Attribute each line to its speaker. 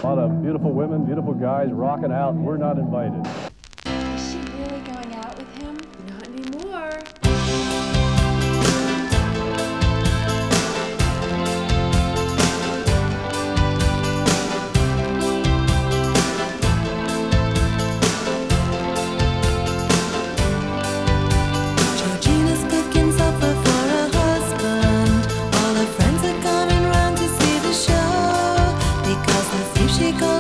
Speaker 1: A lot of beautiful women, beautiful guys rocking out, and we're not invited.
Speaker 2: Is she really going out with him?
Speaker 3: Not anymore.
Speaker 4: Georgina's cooking supper for her husband. All her friends are coming round to see the show because the thief she got